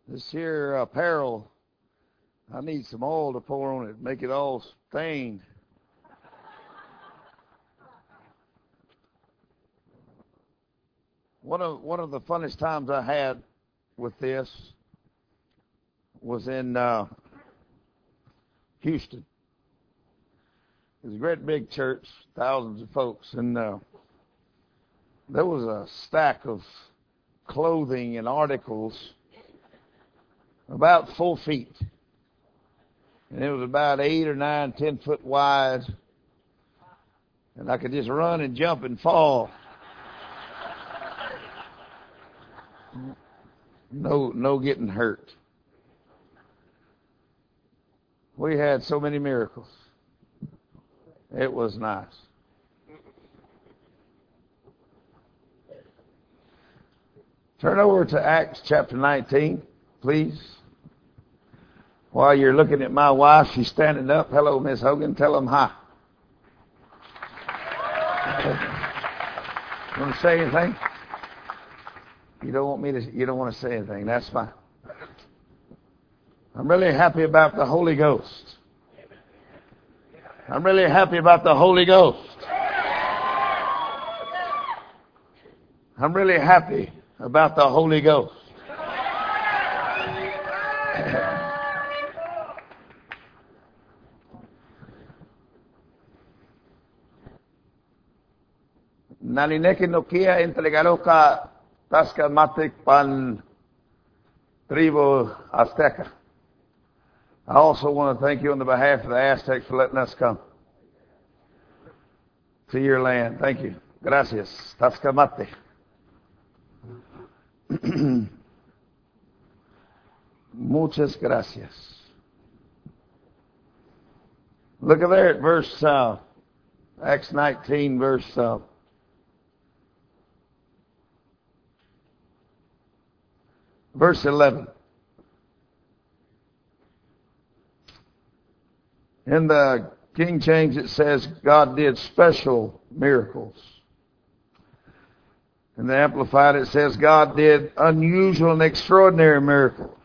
This here apparel, I need some oil to pour on it, make it all stained. One of the funnest times I had with this was in Houston. It was a great big church, thousands of folks, and there was a stack of clothing and articles about 4 feet. And it was about 8 or 9, 10 foot wide. And I could just run and jump and fall. No getting hurt. We had so many miracles. It was nice. Turn over to Acts chapter 19, please. While you're looking at my wife, she's standing up. Hello, Miss Hogan. Tell them hi. You want to say anything? You don't want to say anything. That's fine. I'm really happy about the Holy Ghost. I'm really happy about the Holy Ghost. I'm really happy about the Holy Ghost. Nalineki nokia entregaroka taska matik pan tribu Azteca. I also want to thank you on the behalf of the Aztecs for letting us come to your land. Thank you. Gracias. Tascamate. Muchas gracias. Look at there at verse Acts 19, verse 11. In the King James it says God did special miracles. In the Amplified it says God did unusual and extraordinary miracles.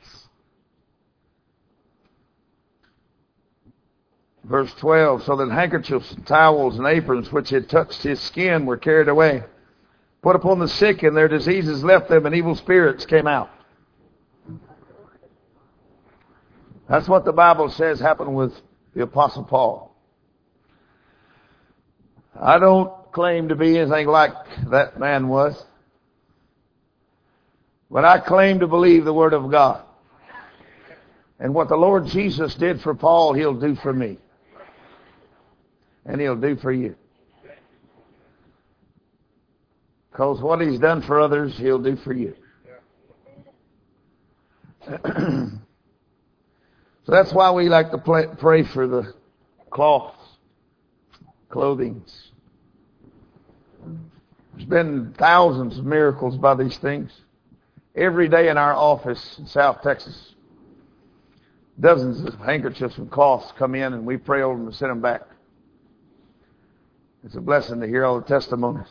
Verse 12, so that handkerchiefs and towels and aprons which had touched his skin were carried away, put upon the sick, and their diseases left them, and evil spirits came out. That's what the Bible says happened with the Apostle Paul. I don't claim to be anything like that man was, but I claim to believe the Word of God. And what the Lord Jesus did for Paul, He'll do for me. And He'll do for you. Because what He's done for others, He'll do for you. So that's why we like to pray for the cloths, clothings. There's been thousands of miracles by these things. Every day in our office in South Texas, dozens of handkerchiefs and cloths come in, and we pray over them and send them back. It's a blessing to hear all the testimonies.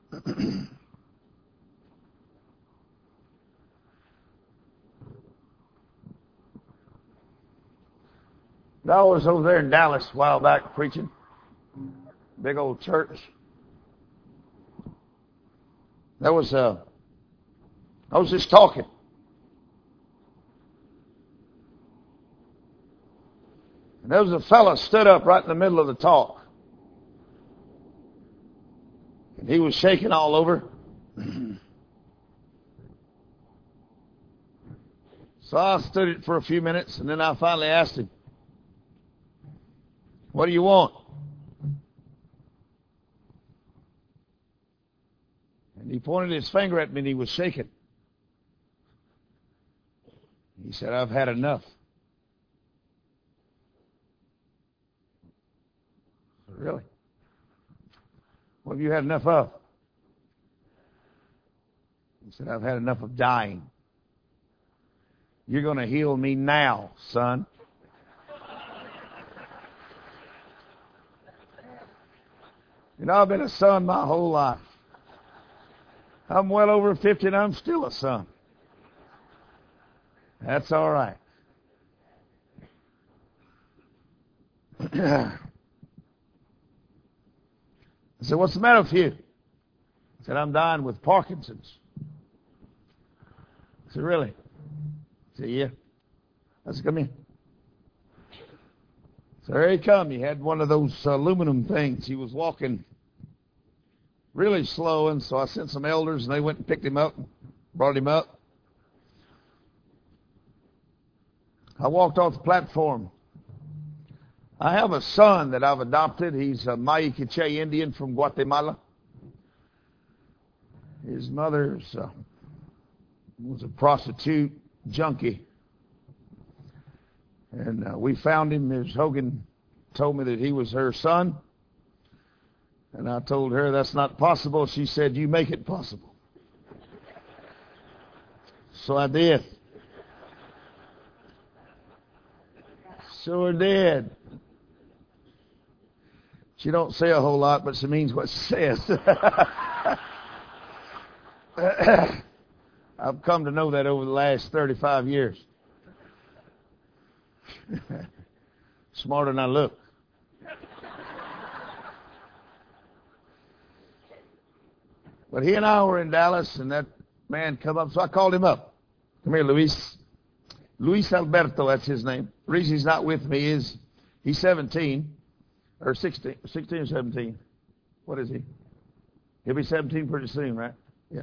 I was over there in Dallas a while back preaching. Big old church. I was just talking. And there was a fellow stood up right in the middle of the talk. And he was shaking all over. So I stood it for a few minutes, and then I finally asked him, what do you want? And he pointed his finger at me and he was shaking. He said, I've had enough. Really? What have you had enough of? He said, I've had enough of dying. You're going to heal me now, son. You know, I've been a son my whole life. I'm well over 50 and I'm still a son. That's all right. I said, what's the matter with you? I said, I'm dying with Parkinson's. I said, really? I said, yeah. I said, come in. So here he come. He had one of those aluminum things. He was walking really slow, and so I sent some elders, and they went and picked him up, brought him up. I walked off the platform. I have a son that I've adopted. He's a Mayi Quiche Indian from Guatemala. His mother was a prostitute junkie. And we found him. Ms. Hogan told me that he was her son. And I told her that's not possible. She said, you make it possible. So I did. Sure did. She don't say a whole lot, but she means what she says. I've come to know that over the last 35 years. Smarter than I look. But he and I were in Dallas, and that man come up, so I called him up. Come here, Luis. Luis Alberto, that's his name. The reason he's not with me is he's 17, or 16 or 17. What is he? He'll be 17 pretty soon, right? Yeah.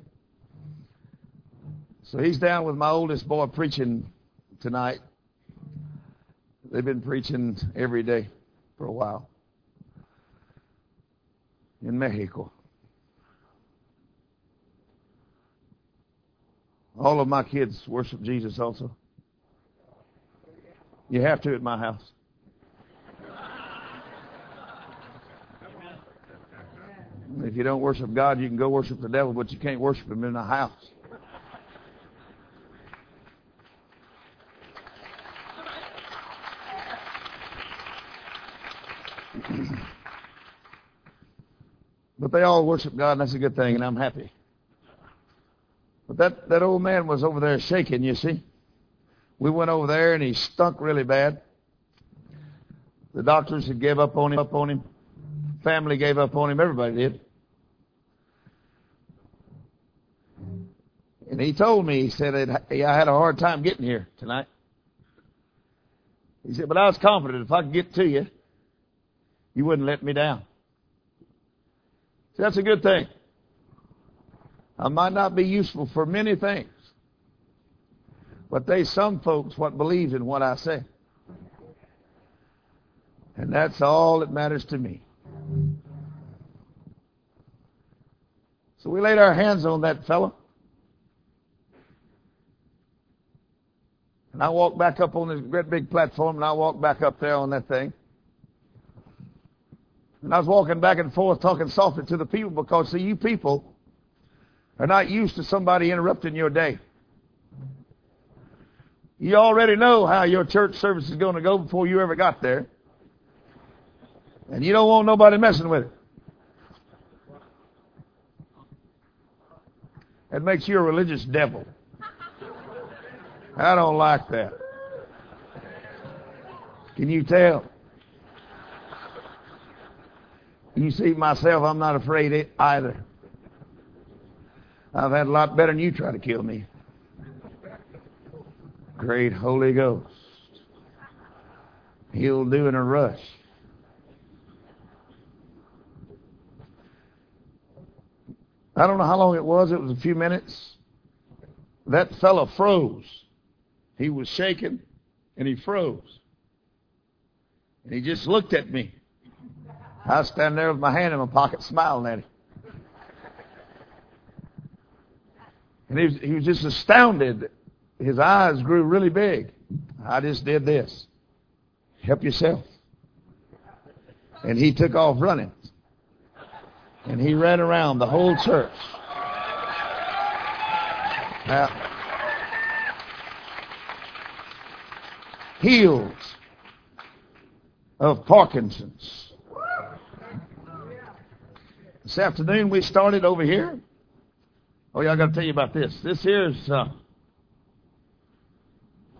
So he's down with my oldest boy preaching tonight. They've been preaching every day for a while in Mexico. All of my kids worship Jesus also. You have to at my house. If you don't worship God, you can go worship the devil, but you can't worship him in the house. But they all worship God, and that's a good thing, and I'm happy. But that old man was over there shaking, you see. We went over there, and he stunk really bad. The doctors had gave up on him. Family gave up on him. Everybody did. And he told me, he said, I had a hard time getting here tonight. He said, but I was confident if I could get to you, you wouldn't let me down. See, that's a good thing. I might not be useful for many things, but there's some folks what believes in what I say. And that's all that matters to me. So we laid our hands on that fellow. And I walked back up on this great big platform, and I walked back up there on that thing. And I was walking back and forth talking softly to the people because, see, you people are not used to somebody interrupting your day. You already know how your church service is going to go before you ever got there. And you don't want nobody messing with it. That makes you a religious devil. I don't like that. Can you tell? You see myself, I'm not afraid either. I've had a lot better than you try to kill me. Great Holy Ghost. He'll do in a rush. I don't know how long it was. It was a few minutes. That fellow froze. He was shaking, and he froze. And he just looked at me. I was standing there with my hand in my pocket, smiling at him. And he was just astounded. His eyes grew really big. I just did this. Help yourself. And he took off running. And he ran around the whole church. Now, healed of Parkinson's. This afternoon we started over here. Oh yeah, I got to tell you about this. This here's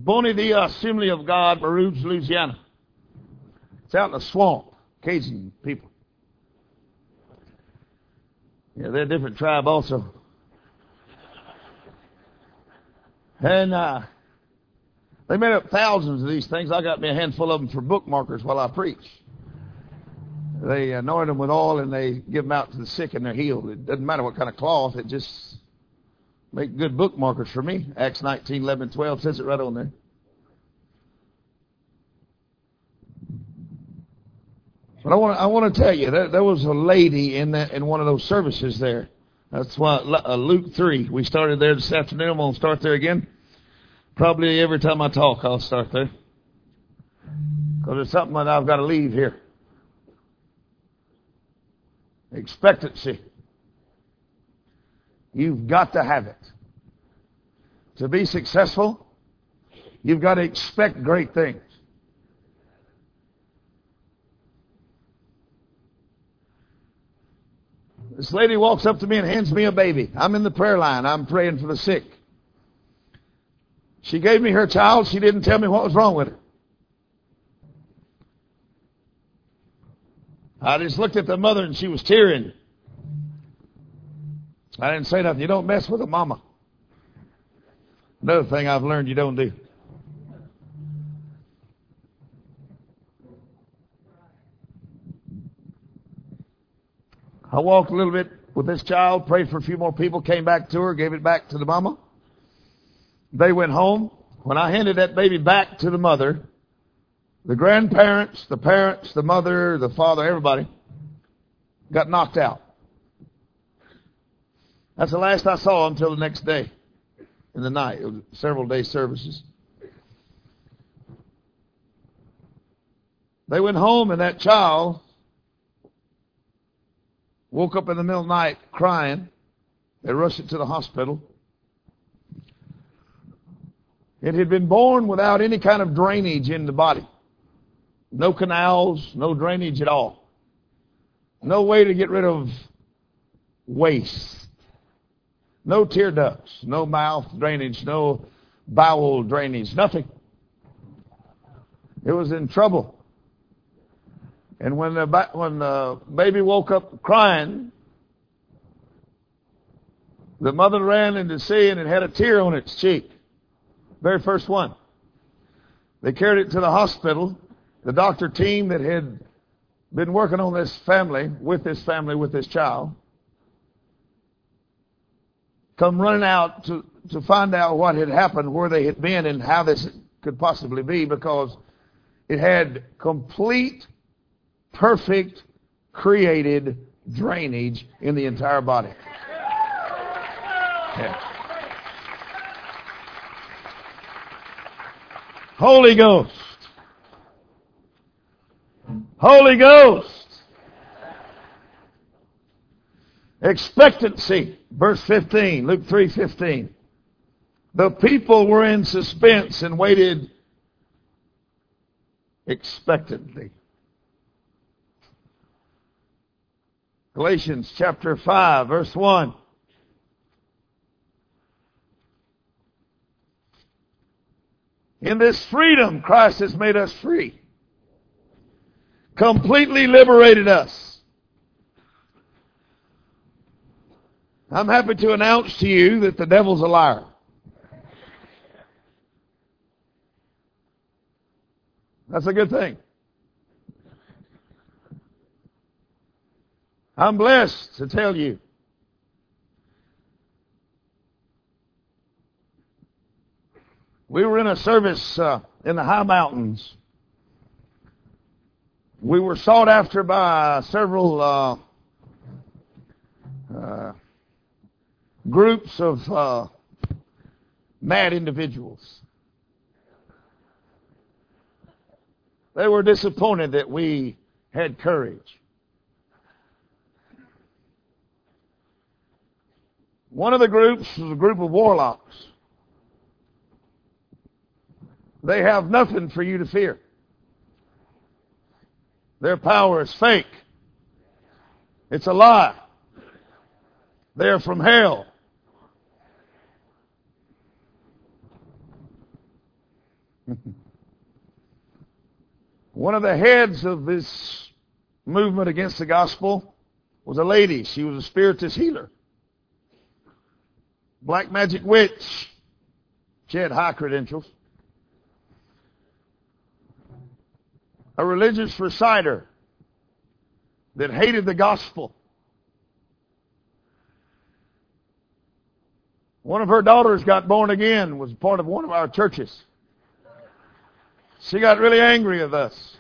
Bonnie the Assembly of God, Baton Rouge, Louisiana. It's out in the swamp. Cajun people. Yeah, they're a different tribe also. And they made up thousands of these things. I got me a handful of them for bookmarkers while I preach. They anoint them with oil and they give them out to the sick and they're healed. It doesn't matter what kind of cloth. It just make good bookmarkers for me. Acts 19, 11, 12 says it right on there. But I want to tell you, there was a lady in one of those services there. That's why Luke 3. We started there this afternoon. I'm going to start there again. Probably every time I talk, I'll start there. Because there's something that I've got to leave here. Expectancy. You've got to have it. To be successful, you've got to expect great things. This lady walks up to me and hands me a baby. I'm in the prayer line. I'm praying for the sick. She gave me her child. She didn't tell me what was wrong with her. I just looked at the mother and she was tearing. I didn't say nothing. You don't mess with a mama. Another thing I've learned you don't do. I walked a little bit with this child, prayed for a few more people, came back to her, gave it back to the mama. They went home. When I handed that baby back to the mother, the grandparents, the parents, the mother, the father, everybody got knocked out. That's the last I saw until the next day in the night. It was several day services. They went home and that child woke up in the middle of the night crying. They rushed it to the hospital. It had been born without any kind of drainage in the body. No canals, no drainage at all. No way to get rid of waste. No tear ducts, no mouth drainage, no bowel drainage, nothing. It was in trouble. And when the baby woke up crying, the mother ran in to see and it had a tear on its cheek. Very first one. They carried it to the hospital. The doctor team that had been working on this family, with this child, come running out to find out what had happened, where they had been, and how this could possibly be, because it had complete, perfect, created drainage in the entire body. Yeah. Holy Ghost. Holy Ghost. Expectancy. Verse 15. Luke 3:15. The people were in suspense and waited expectantly. Galatians chapter 5, verse 1. In this freedom, Christ has made us free. Completely liberated us. I'm happy to announce to you that the devil's a liar. That's a good thing. I'm blessed to tell you. We were in a service in the high mountains. We were sought after by several groups of mad individuals. They were disappointed that we had courage. One of the groups was a group of warlocks. They have nothing for you to fear. Their power is fake. It's a lie. They're from hell. One of the heads of this movement against the gospel was a lady. She was a spiritist healer. Black magic witch. She had high credentials. A religious reciter that hated the gospel. One of her daughters got born again, was part of one of our churches. She got really angry with us.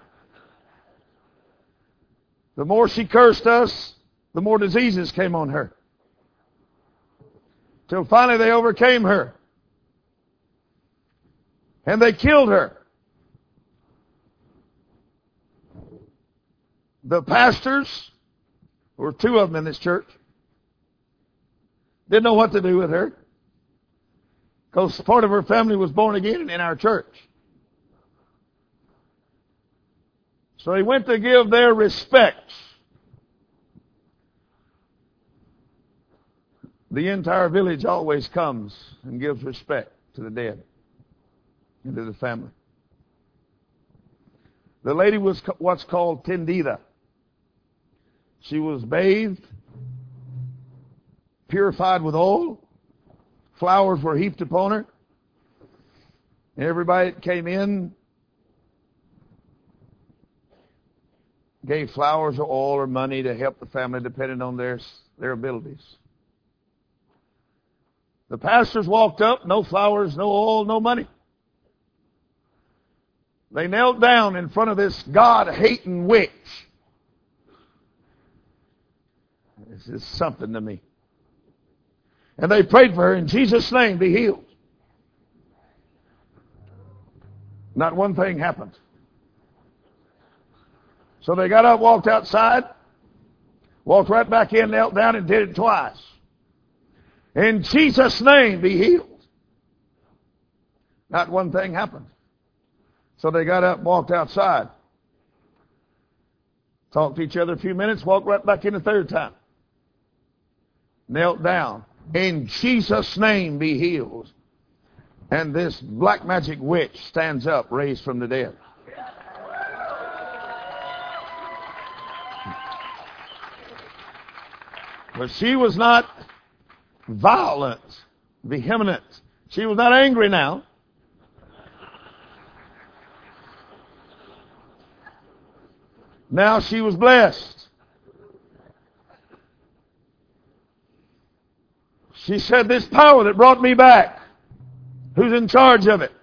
The more she cursed us, the more diseases came on her. Till finally they overcame her. And they killed her. The pastors, there were two of them in this church, didn't know what to do with her. Because part of her family was born again in our church. So he went to give their respects. The entire village always comes and gives respect to the dead and to the family. The lady was what's called tendida. She was bathed, purified with oil. Flowers were heaped upon her. Everybody that came in gave flowers or oil or money to help the family depending on their abilities. The pastors walked up, no flowers, no oil, no money. They knelt down in front of this God-hating witch. This is something to me. And they prayed for her, in Jesus' name, be healed. Not one thing happened. So they got up, walked outside, walked right back in, knelt down, and did it twice. In Jesus' name, be healed. Not one thing happened. So they got up, walked outside, talked to each other a few minutes, walked right back in the third time. Knelt down. In Jesus' name, be healed. And this black magic witch stands up, raised from the dead. But she was not violent, vehement. She was not angry now. Now she was blessed. She said, this power that brought me back, who's in charge of it?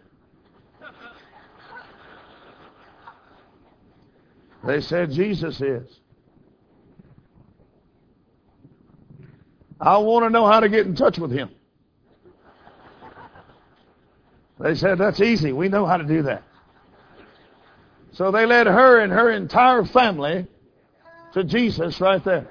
They said, Jesus is. I want to know how to get in touch with him. They said, that's easy. We know how to do that. So they led her and her entire family to Jesus right there.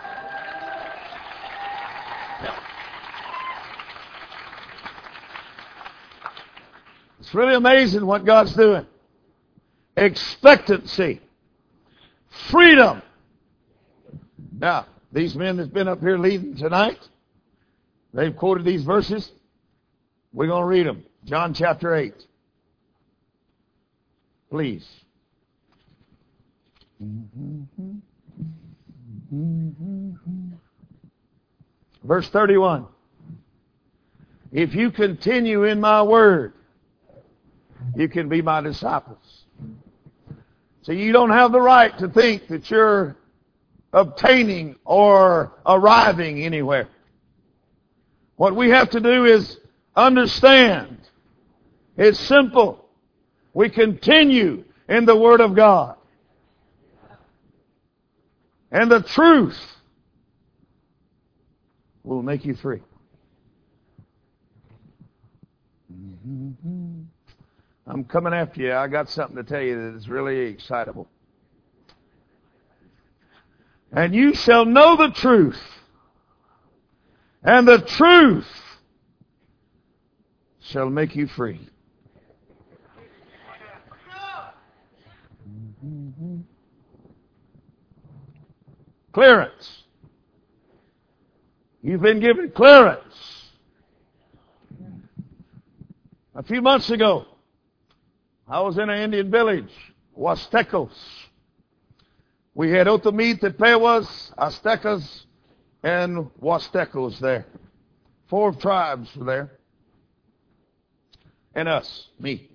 It's really amazing what God's doing. Expectancy. Freedom. Now, these men that's been up here leading tonight, they've quoted these verses. We're going to read them. John chapter 8. Please. Verse 31. If you continue in my word, you can be my disciples. So you don't have the right to think that you're obtaining or arriving anywhere. What we have to do is understand. It's simple. We continue in the Word of God. And the truth will make you free. I'm coming after you. I got something to tell you that is really excitable. And you shall know the truth. And the truth shall make you free. Clearance. You've been given clearance. A few months ago, I was in an Indian village, Huastecos. We had Otomi-Tepehuas, Aztecas, and Huastecos there. 4 tribes were there. And us, me.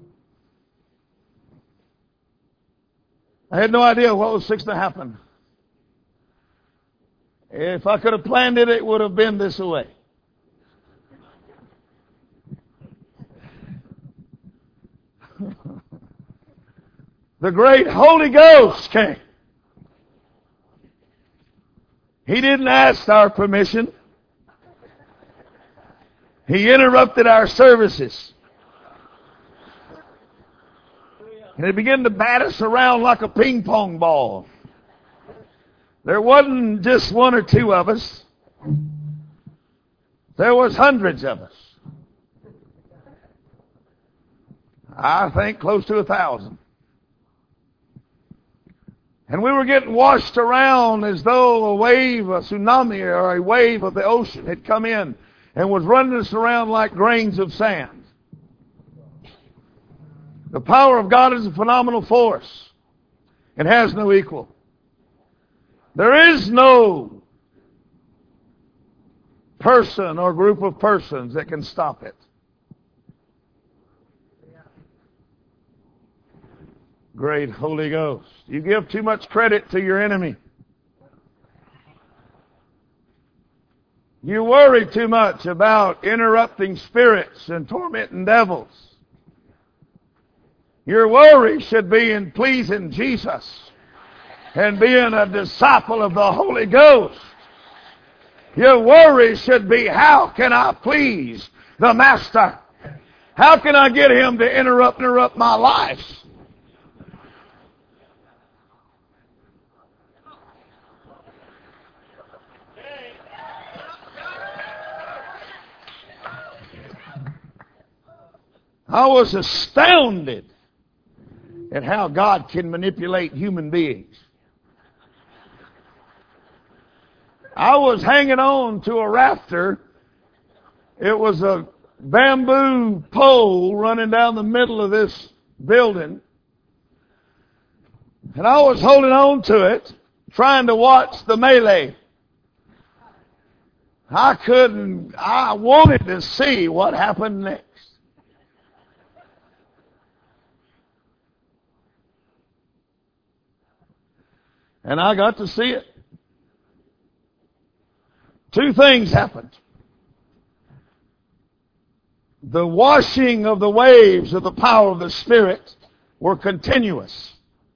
I had no idea what was fixing to happen. If I could have planned it, it would have been this way. The great Holy Ghost came. He didn't ask our permission. He interrupted our services. And he began to bat us around like a ping pong ball. There wasn't just 1 or 2 of us. There was hundreds of us. I think close to 1,000. And we were getting washed around as though a wave, a tsunami or a wave of the ocean had come in and was running us around like grains of sand. The power of God is a phenomenal force. It has no equal. There is no person or group of persons that can stop it. Great Holy Ghost. You give too much credit to your enemy. You worry too much about interrupting spirits and tormenting devils. Your worry should be in pleasing Jesus and being a disciple of the Holy Ghost. Your worry should be, how can I please the Master? How can I get Him to interrupt my life? I was astounded at how God can manipulate human beings. I was hanging on to a rafter. It was a bamboo pole running down the middle of this building. And I was holding on to it, trying to watch the melee. I wanted to see what happened next. And I got to see it. 2 things happened. The washing of the waves of the power of the Spirit were continuous.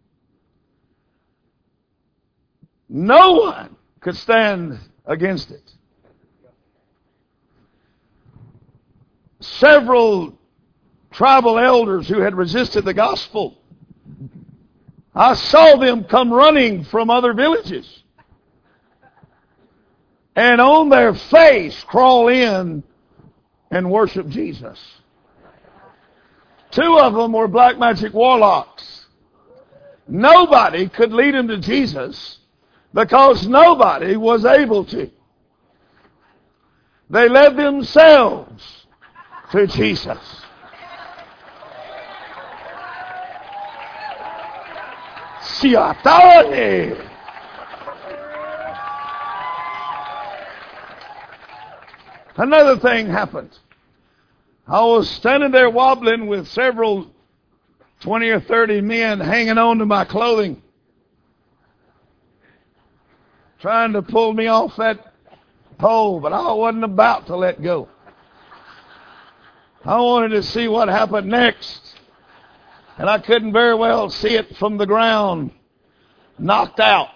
No one could stand against it. Several tribal elders who had resisted the gospel, I saw them come running from other villages and on their face crawl in and worship Jesus. 2 of them were black magic warlocks. Nobody could lead them to Jesus because nobody was able to. They led themselves to Jesus. Another thing happened. I was standing there wobbling with several 20 or 30 men hanging on to my clothing, trying to pull me off that pole, but I wasn't about to let go. I wanted to see what happened next. And I couldn't very well see it from the ground, knocked out.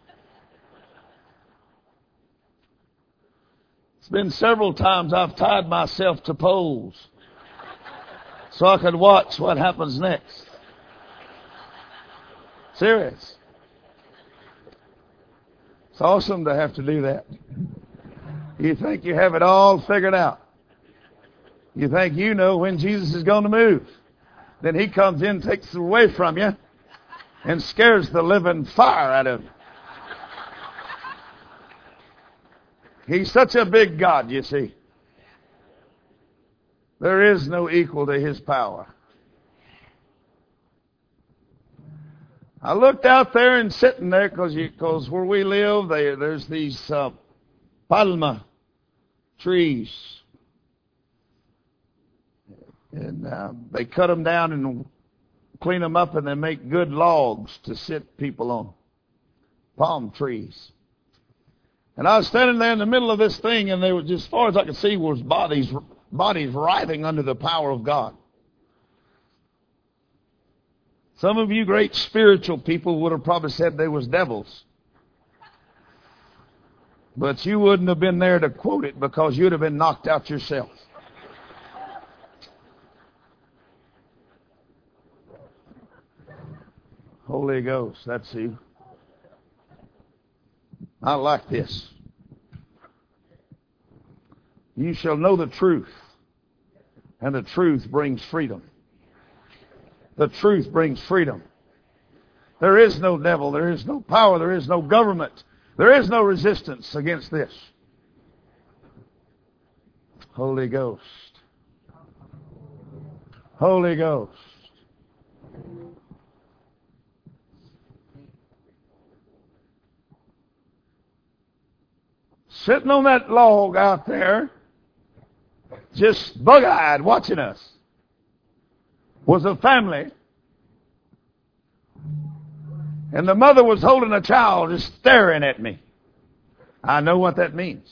It's been several times I've tied myself to poles so I could watch what happens next. Serious. It's awesome to have to do that. You think you have it all figured out. You think you know when Jesus is going to move. Then He comes in, takes it away from you, and scares the living fire out of you. He's such a big God, you see. There is no equal to His power. I looked out there and sitting there because where we live, there's these palma trees. And they cut them down and clean them up, and they make good logs to sit people on. Palm trees. And I was standing there in the middle of this thing, and they were, just as far as I could see, was bodies writhing under the power of God. Some of you great spiritual people would have probably said they was devils. But you wouldn't have been there to quote it because you'd have been knocked out yourself. Holy Ghost, that's you. I like this. You shall know the truth, and the truth brings freedom. The truth brings freedom. There is no devil, there is no power, there is no government, there is no resistance against this. Holy Ghost. Holy Ghost. Sitting on that log out there, just bug-eyed watching us, was a family. And the mother was holding a child just staring at me. I know what that means.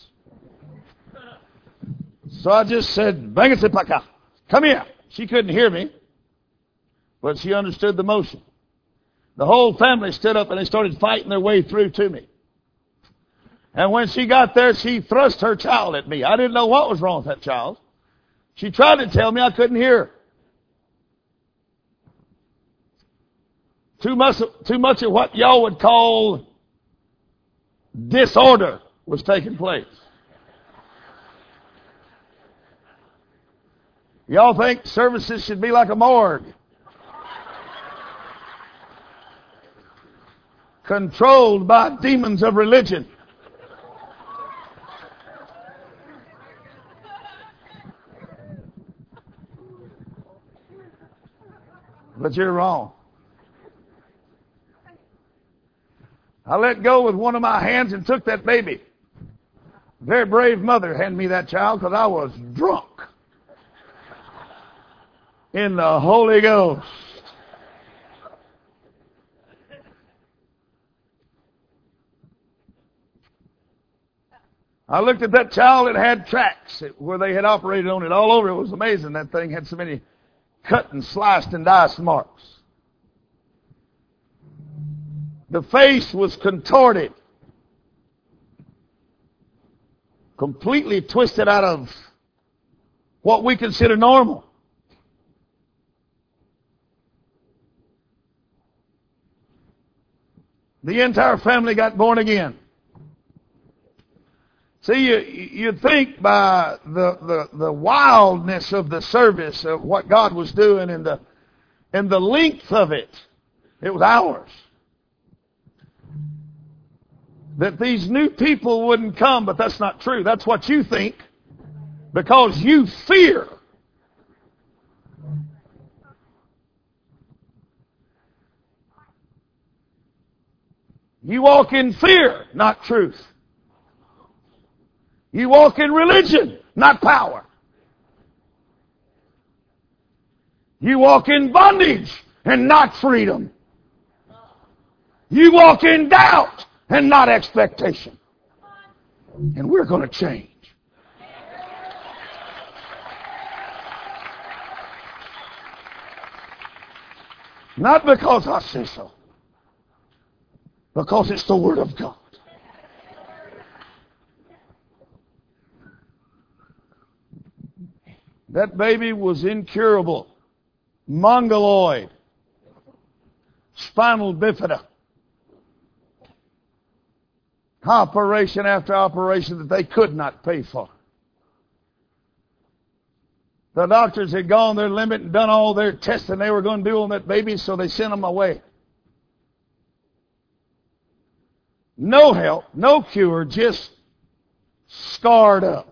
So I just said, "Venga para acá. Come here." She couldn't hear me, but she understood the motion. The whole family stood up and they started fighting their way through to me. And when she got there, she thrust her child at me. I didn't know what was wrong with that child. She tried to tell me I couldn't hear her. Too much of what y'all would call disorder was taking place. Y'all think services should be like a morgue? Controlled by demons of religion. But you're wrong. I let go with one of my hands and took that baby. Very brave mother handed me that child because I was drunk in the Holy Ghost. I looked at that child. It had tracks where they had operated on it all over. It was amazing. That thing had so many cut and sliced and diced marks. The face was contorted, completely twisted out of what we consider normal. The entire family got born again. See, you'd think by the wildness of the service of what God was doing and the length of it, it was hours, that these new people wouldn't come, but that's not true. That's what you think because you fear. You walk in fear, not truth. You walk in religion, not power. You walk in bondage and not freedom. You walk in doubt and not expectation. And we're going to change. Not because I say so, because it's the Word of God. That baby was incurable, mongoloid, spinal bifida. Operation after operation that they could not pay for. The doctors had gone their limit and done all their testing they were going to do on that baby, so they sent them away. No help, no cure, just scarred up.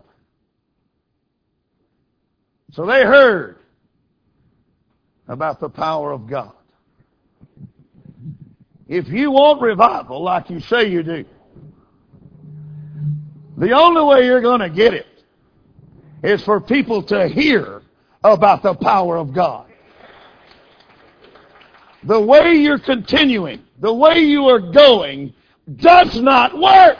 So they heard about the power of God. If you want revival like you say you do, the only way you're going to get it is for people to hear about the power of God. The way you're continuing, the way you are going, does not work.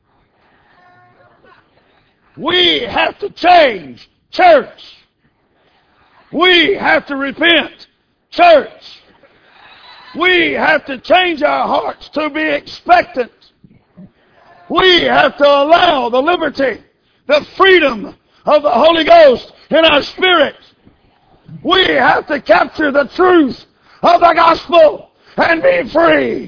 We have to change, church. We have to repent, church. We have to change our hearts to be expectant. We have to allow the liberty, the freedom of the Holy Ghost in our spirit. We have to capture the truth of the gospel and be free.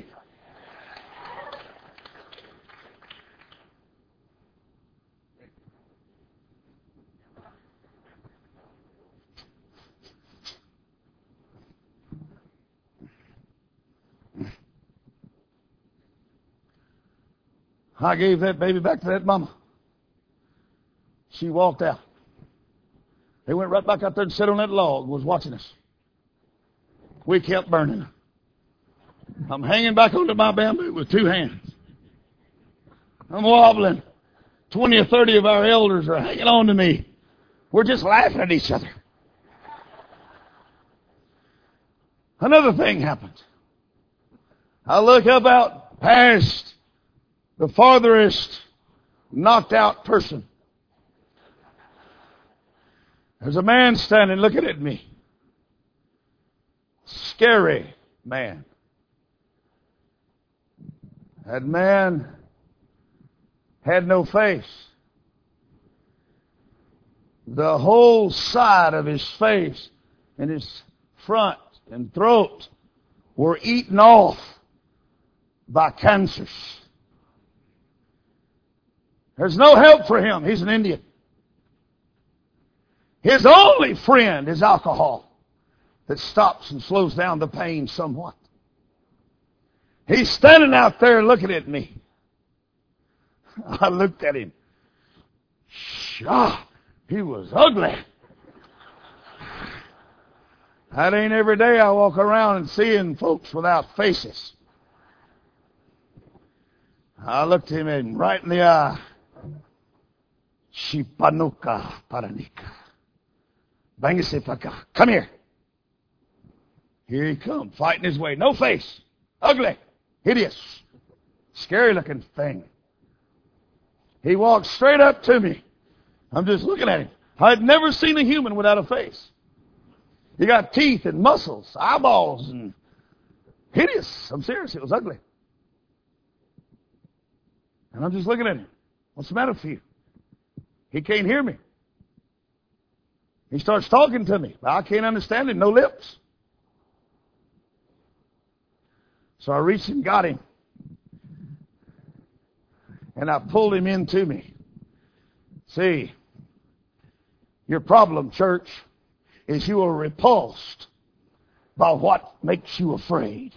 I gave that baby back to that mama. She walked out. They went right back out there and sat on that log and was watching us. We kept burning. I'm hanging back onto my bamboo with two hands. I'm wobbling. 20 or 30 of our elders are hanging on to me. We're just laughing at each other. Another thing happened. I look up out past the farthest knocked out person. There's a man standing looking at me. Scary man. That man had no face. The whole side of his face and his front and throat were eaten off by cancers. There's no help for him. He's an Indian. His only friend is alcohol that stops and slows down the pain somewhat. He's standing out there looking at me. I looked at him. He was ugly. That ain't every day I walk around and seeing folks without faces. I looked him right in the eye. Shipanuka Paranika. Bangasipaka. Come here. Here he comes, fighting his way. No face. Ugly. Hideous. Scary looking thing. He walked straight up to me. I'm just looking at him. I'd never seen a human without a face. He got teeth and muscles, eyeballs, and hideous. I'm serious. It was ugly. And I'm just looking at him. What's the matter with you? He can't hear me. He starts talking to me. I can't understand him. No lips. So I reached and got him. And I pulled him into me. See, your problem, church, is you are repulsed by what makes you afraid.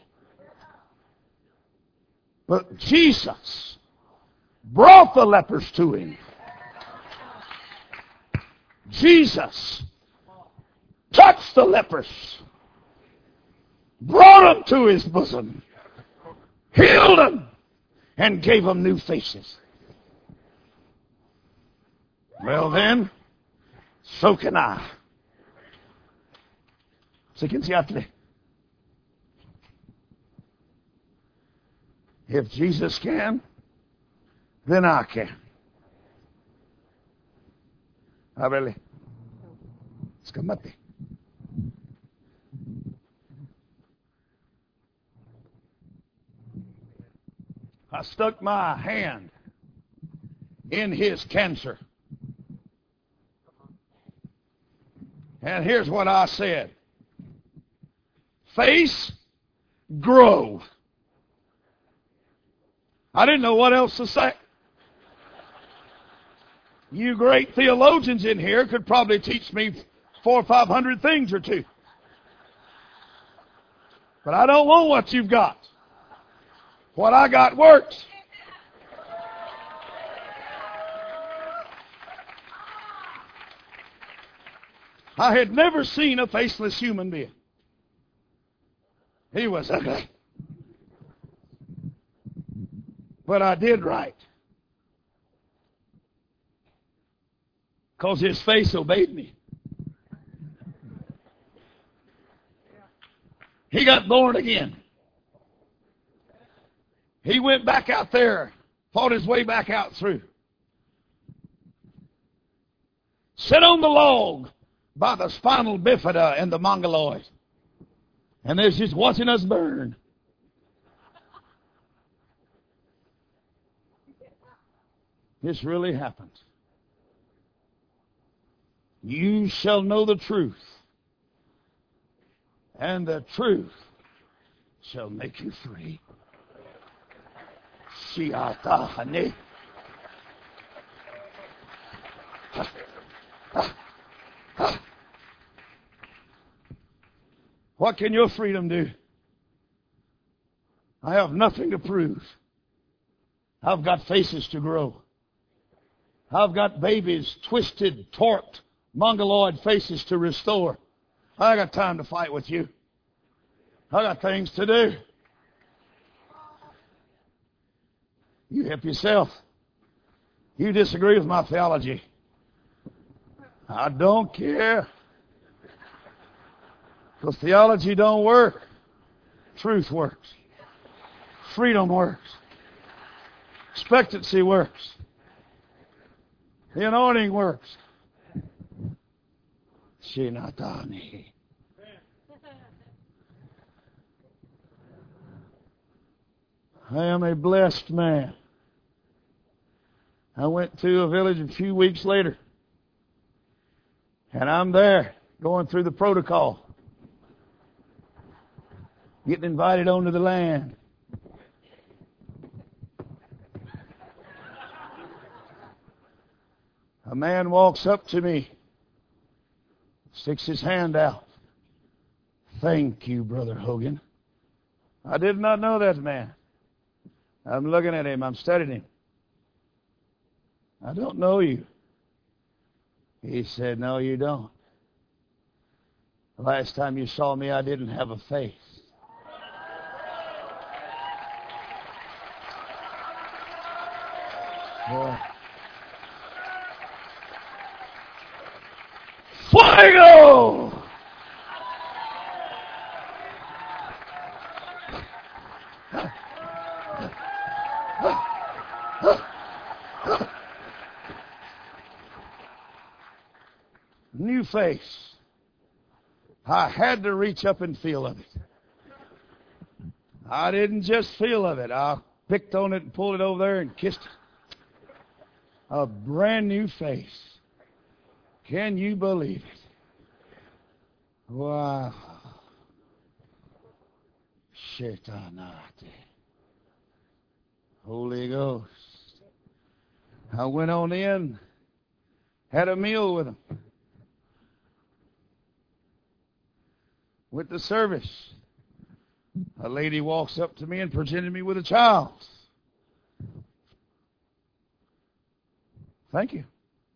But Jesus brought the lepers to him. Jesus touched the lepers, brought them to his bosom, healed them, and gave them new faces. Well then, so can I. Så kan inte jag till det. If Jesus can, then I can. Really? Ska mati. I stuck my hand in his cancer. And here's what I said. Face, grow. I didn't know what else to say. You great theologians in here could probably teach me 400 or 500 things or two. But I don't want what you've got. What I got works. I had never seen a faceless human being. He was ugly. But I did right. Because his face obeyed me. He got born again. He went back out there, fought his way back out through. Sit on the log by the spinal bifida and the mongoloid. And they're just watching us burn. This really happened. You shall know the truth, and the truth shall make you free. Shiatahane. What can your freedom do? I have nothing to prove. I've got faces to grow. I've got babies, twisted, torqued, mongoloid faces to restore. I got time to fight with you. I got things to do. You help yourself. You disagree with my theology. I don't care. Because theology don't work. Truth works. Freedom works. Expectancy works. The anointing works. Shinatani. I am a blessed man. I went to a village a few weeks later. And I'm there going through the protocol. Getting invited onto the land. A man walks up to me, sticks his hand out. Thank you, Brother Hogan. I did not know that man. I'm looking at him. I'm studying him. I don't know you. He said, no, you don't. The last time you saw me, I didn't have a face. Fuego! New face. I had to reach up and feel of it. I didn't just feel of it. I picked on it and pulled it over there and kissed it. A brand new face. Can you believe it? Wow. Shetanate. Holy Ghost. I went on in, had a meal with him. With the service, a lady walks up to me and presented me with a child. Thank you.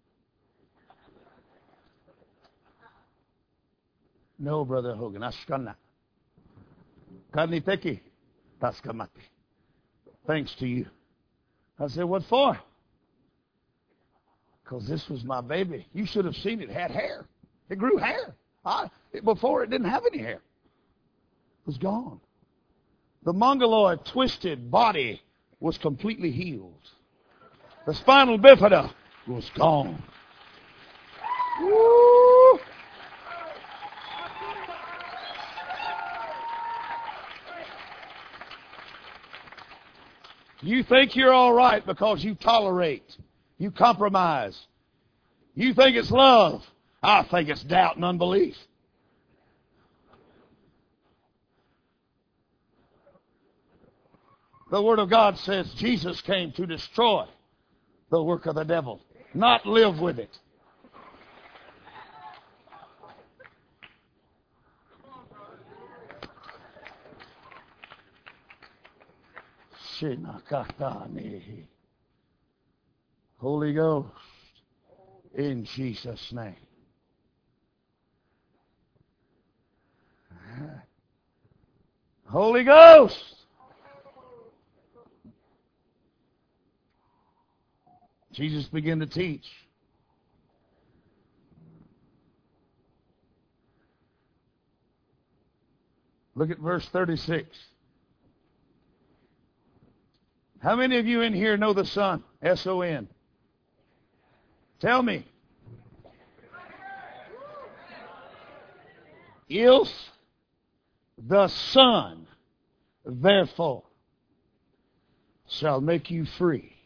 No, Brother Hogan, ashkana. Karniteki, taskamati. Thanks to you. I said, what for? Because this was my baby. You should have seen it. It had hair. It grew hair. Before it didn't have any hair. It was gone. The mongoloid twisted body was completely healed. The spinal bifida was gone. Woo! You think you're all right because you tolerate. You compromise. You think it's love. I think it's doubt and unbelief. The Word of God says Jesus came to destroy the work of the devil, not live with it. Holy Ghost, in Jesus' name. Holy Ghost. Jesus began to teach. Look at verse 36. How many of you in here know the Son? S-O-N. Tell me. If the Son, therefore, shall make you free,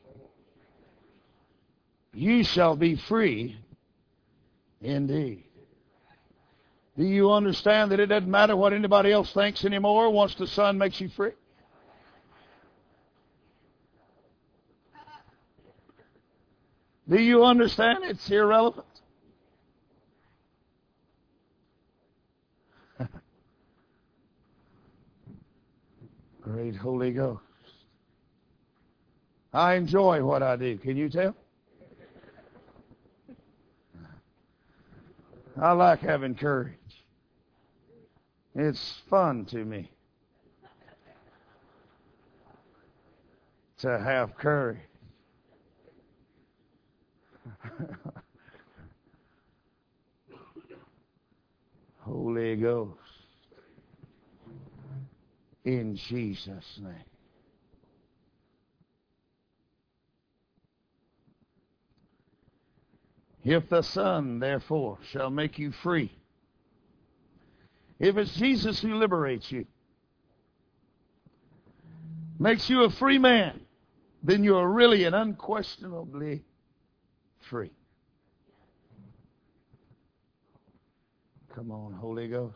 you shall be free indeed. Do you understand that it doesn't matter what anybody else thinks anymore once the Son makes you free? Do you understand it's irrelevant? Great Holy Ghost. I enjoy what I do. Can you tell? I like having courage. It's fun to me to have courage. Holy Ghost. In Jesus' name. If the Son, therefore, shall make you free. If it's Jesus who liberates you, makes you a free man, then you are really and unquestionably free. Come on, Holy Ghost.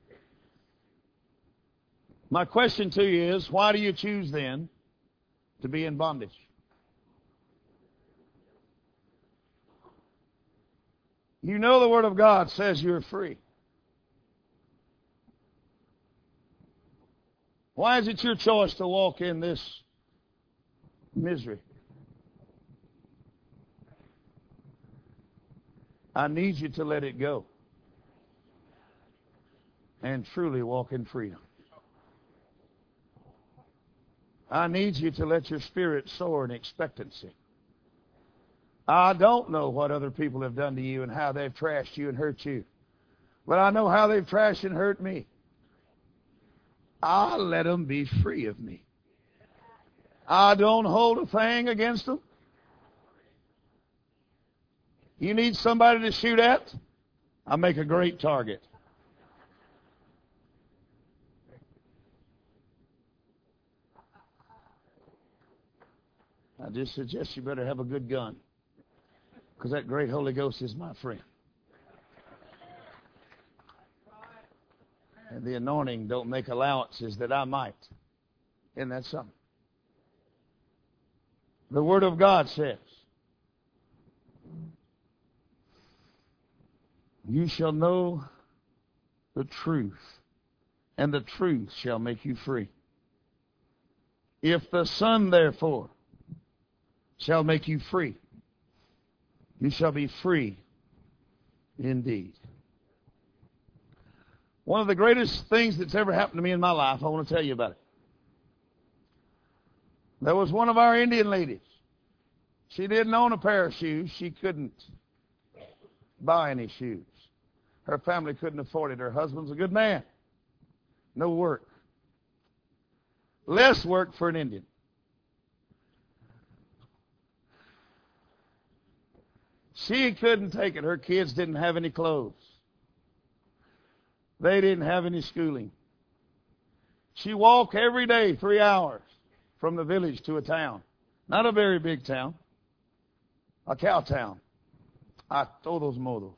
My question to you is, why do you choose then to be in bondage? You know the Word of God says you're free. Why is it your choice to walk in this misery? I need you to let it go and truly walk in freedom. I need you to let your spirit soar in expectancy. I don't know what other people have done to you and how they've trashed you and hurt you. But I know how they've trashed and hurt me. I'll let them be free of me. I don't hold a thing against them. You need somebody to shoot at? I make a great target. I just suggest you better have a good gun, because that great Holy Ghost is my friend. And the anointing don't make allowances that I might. Isn't that something? The Word of God says, you shall know the truth, and the truth shall make you free. If the Son, therefore, shall make you free, you shall be free indeed. One of the greatest things that's ever happened to me in my life, I want to tell you about it. There was one of our Indian ladies. She didn't own a pair of shoes. She couldn't buy any shoes. Her family couldn't afford it. Her husband's a good man. No work. Less work for an Indian. She couldn't take it. Her kids didn't have any clothes. They didn't have any schooling. She walked every day 3 hours from the village to a town. Not a very big town. A cow town. A todos modos.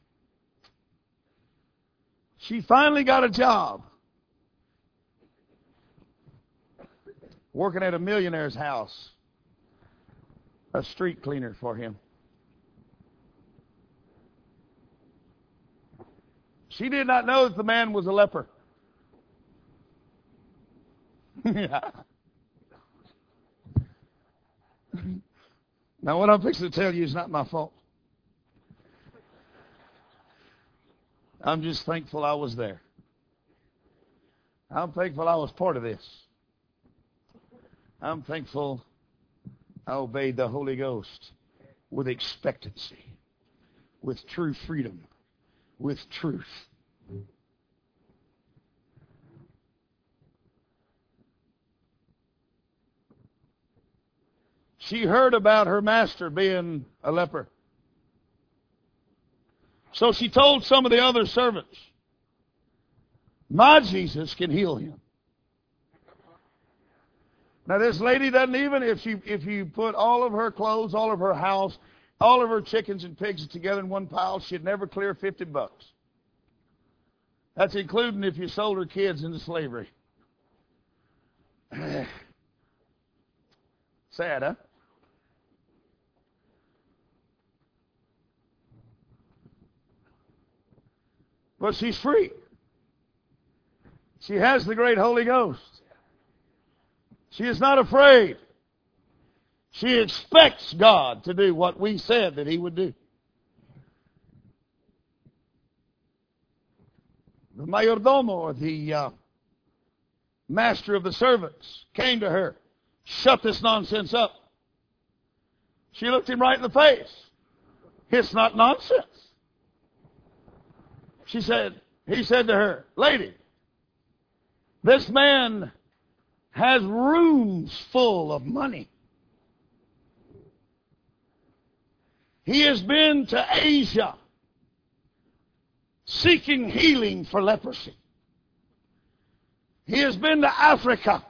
She finally got a job working at a millionaire's house. A street cleaner for him. She did not know that the man was a leper. Now, what I'm fixing to tell you is not my fault. I'm just thankful I was there. I'm thankful I was part of this. I'm thankful I obeyed the Holy Ghost with expectancy, with true freedom, with truth. She heard about her master being a leper. So she told some of the other servants, my Jesus can heal him. Now this lady doesn't even, if you put all of her clothes, all of her house, all of her chickens and pigs together in one pile, she'd never clear $50. That's including if you sold her kids into slavery. Sad, huh? But she's free. She has the great Holy Ghost. She is not afraid. She expects God to do what we said that He would do. The mayordomo, or the master of the servants, came to her. Shut this nonsense up. She looked him right in the face. It's not nonsense. He said to her, lady, this man has rooms full of money. He has been to Asia seeking healing for leprosy. He has been to Africa.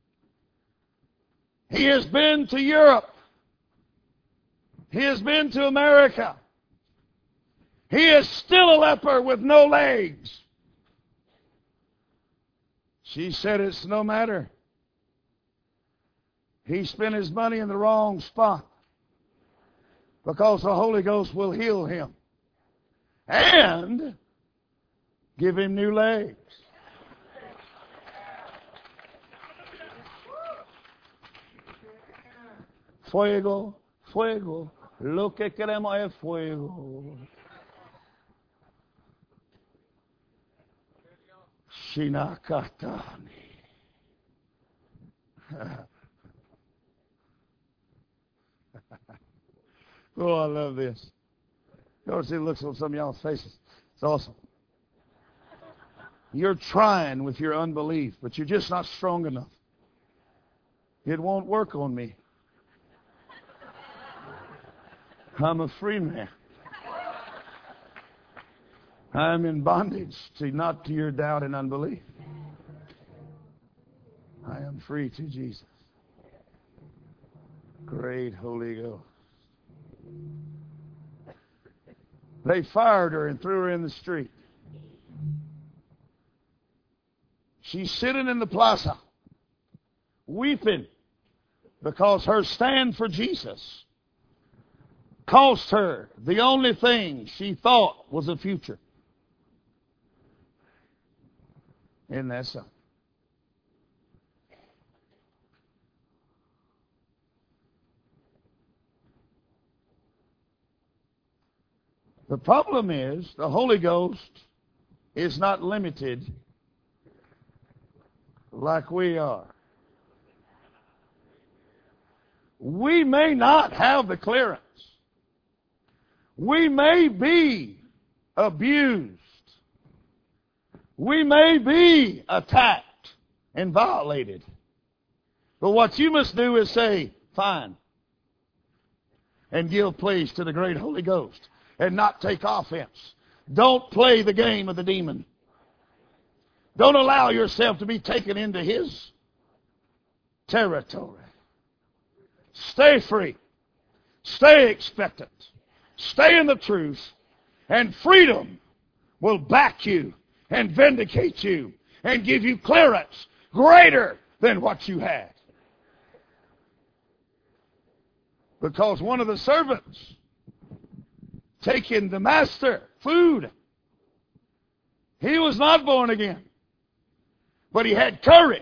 He has been to Europe. He has been to America. He is still a leper with no legs. She said, it's no matter. He spent his money in the wrong spot, because the Holy Ghost will heal him and give him new legs. Fuego, fuego, lo que queremos es fuego. Shinakatani. Oh, I love this. You ought to see the looks on some of y'all's faces. It's awesome. You're trying with your unbelief, but you're just not strong enough. It won't work on me. I'm a free man. I'm in bondage not to your doubt and unbelief. I am free to Jesus. Great Holy Ghost. They fired her and threw her in the street. She's sitting in the plaza, weeping, because her stand for Jesus cost her the only thing she thought was a future. Isn't that something? The problem is the Holy Ghost is not limited like we are. We may not have the clearance. We may be abused. We may be attacked and violated. But what you must do is say, fine, and give place to the great Holy Ghost and not take offense. Don't play the game of the demon. Don't allow yourself to be taken into his territory. Stay free. Stay expectant. Stay in the truth, and freedom will back you and vindicate you and give you clearance greater than what you had. Because one of the servants taking the master food, he was not born again, but he had courage.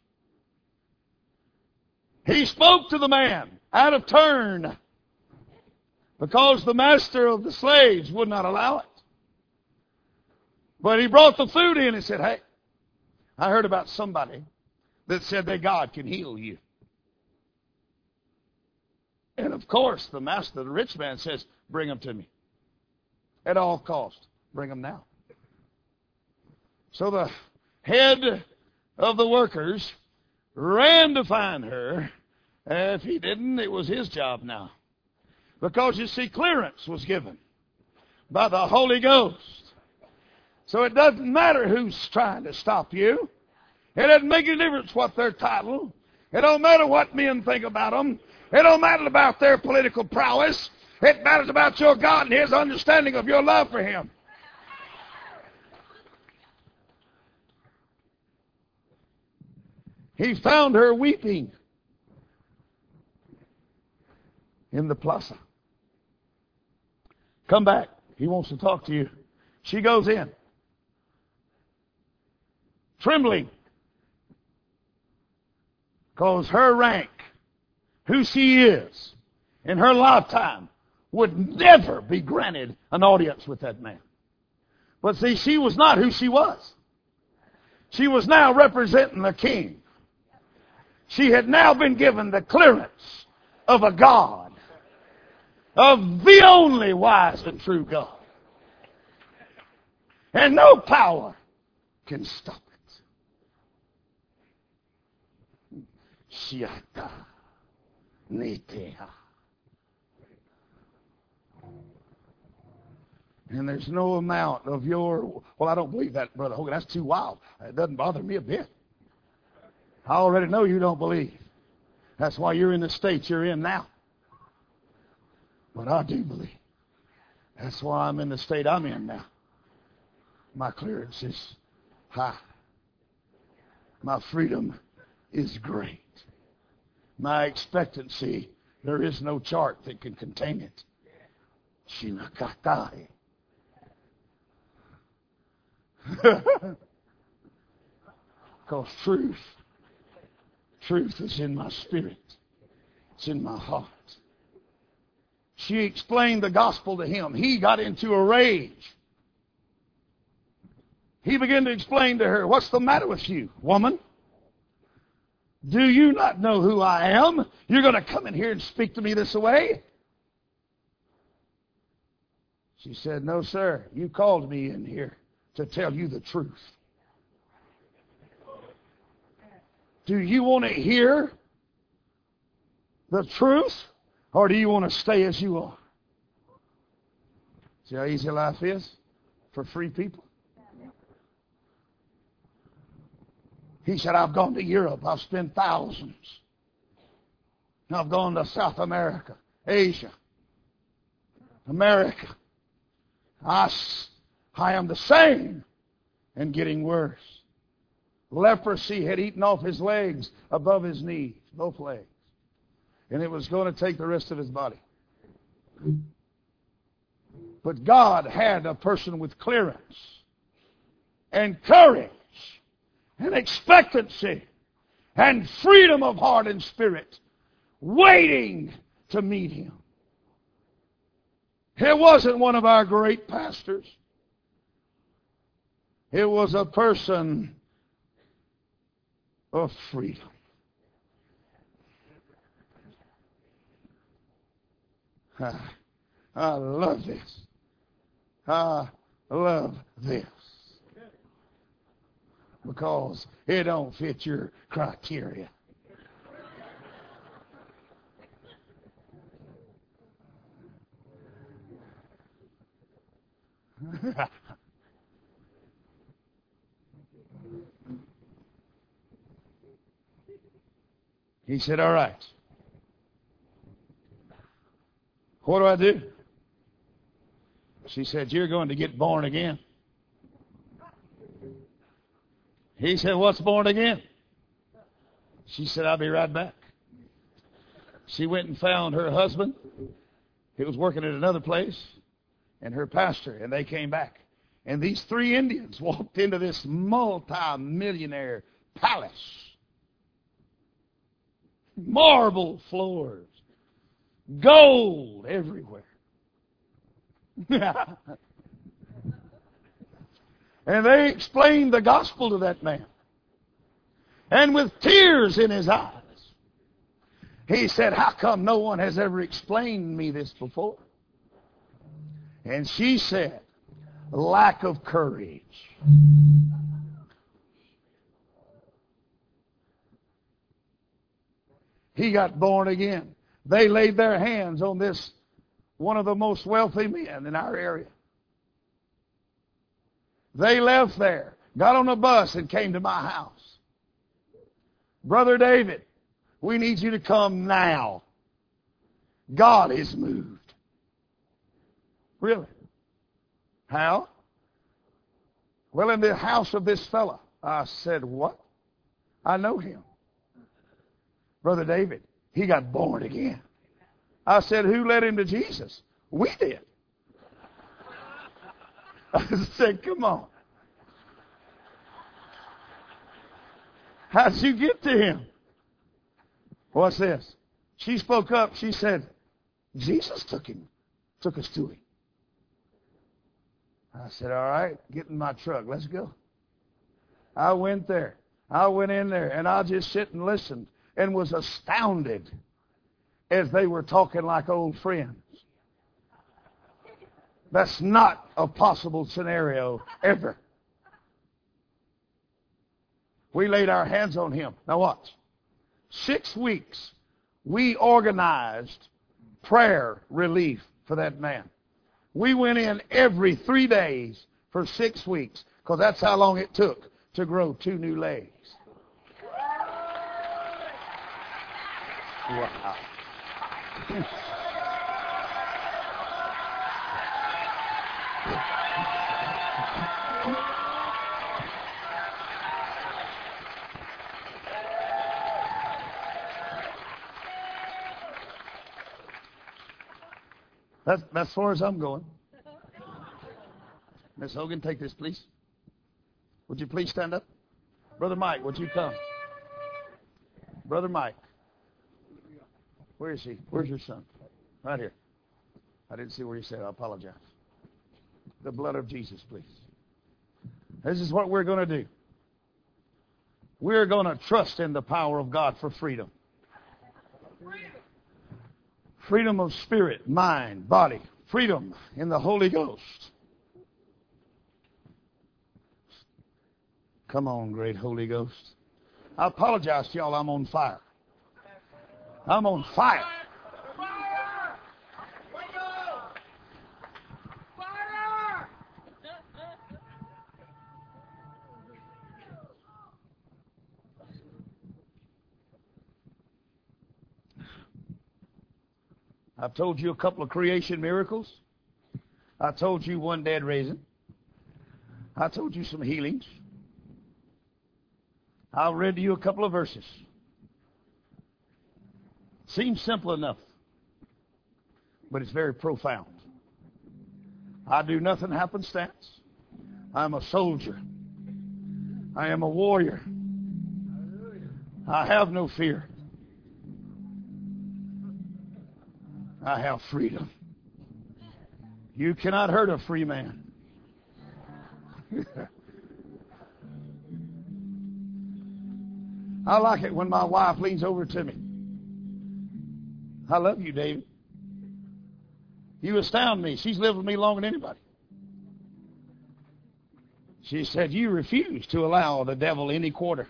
He spoke to the man out of turn, because the master of the slaves would not allow it. But he brought the food in and said, hey, I heard about somebody that said that God can heal you. And of course, the master, the rich man, says, bring them to me. At all cost, bring them now. So the head of the workers ran to find her. If he didn't, it was his job now. Because, you see, clearance was given by the Holy Ghost. So it doesn't matter who's trying to stop you. It doesn't make any difference what their title. It don't matter what men think about them. It don't matter about their political prowess. It matters about your God and His understanding of your love for Him. He found her weeping in the plaza. Come back. He wants to talk to you. She goes in, trembling, because her rank, who she is, in her lifetime, would never be granted an audience with that man. But see, she was not who she was. She was now representing the king. She had now been given the clearance of a God, of the only wise and true God. And no power can stop it. Shiata Nitea. And there's no amount of your... Well, I don't believe that, Brother Hogan. That's too wild. It doesn't bother me a bit. I already know you don't believe. That's why you're in the state you're in now. But I do believe. That's why I'm in the state I'm in now. My clearance is high. My freedom is great. My expectancy, there is no chart that can contain it. Shinakatai. Because truth is in my spirit. It's in my heart. She explained the gospel to him. He got into a rage. He began to explain to her, what's the matter with you, woman? Do you not know who I am? You're going to come in here and speak to me this way? She said, no, sir. You called me in here to tell you the truth. Do you want to hear the truth? Or do you want to stay as you are? See how easy life is for free people? He said, I've gone to Europe. I've spent thousands. I've gone to South America, Asia, America. I am the same and getting worse. Leprosy had eaten off his legs above his knees, both legs. And it was going to take the rest of his body. But God had a person with clearance and courage and expectancy and freedom of heart and spirit waiting to meet him. It wasn't one of our great pastors. It was a person of freedom. I love this. I love this. Because it don't fit your criteria. He said, all right. What do I do? She said, you're going to get born again. He said, what's born again? She said, I'll be right back. She went and found her husband. He was working at another place. And her pastor. And they came back. And these three Indians walked into this multi-millionaire palace. Marble floors. Gold everywhere. And they explained the gospel to that man. And with tears in his eyes. He said, how come no one has ever explained me this before? And she said, lack of courage. He got born again. They laid their hands on this, one of the most wealthy men in our area. They left there, got on a bus, and came to my house. Brother David, we need you to come now. God is moved. Really? How? Well, in the house of this fella. I said, what? I know him. Brother David, he got born again. I said, who led him to Jesus? We did. I said, come on. How'd you get to him? What's this? She spoke up. She said, Jesus took us to him. I said, all right, get in my truck. Let's go. I went there. I went in there, and I just sit and listened and was astounded as they were talking like old friends. That's not a possible scenario ever. We laid our hands on him. Now watch. 6 weeks, we organized prayer relief for that man. We went in every 3 days for 6 weeks, because that's how long it took to grow 2 new legs. Wow. That's as far as I'm going. Miss Hogan, take this, please. Would you please stand up? Brother Mike, would you come? Brother Mike. Where is he? Where's your son? Right here. I didn't see where he said. I apologize. The blood of Jesus, please. This is what we're going to do. We're going to trust in the power of God for freedom. Freedom of spirit, mind, body. Freedom in the Holy Ghost. Come on, great Holy Ghost. I apologize to y'all. I'm on fire. I'm on fire. I've told you a couple of creation miracles. I told you one dead raising. I told you some healings. I read to you a couple of verses. Seems simple enough, but it's very profound. I do nothing happenstance. I'm a soldier. I am a warrior. I have no fear. I have freedom. You cannot hurt a free man. I like it when my wife leans over to me. I love you, David. You astound me. She's lived with me longer than anybody. She said, you refuse to allow the devil any quarter.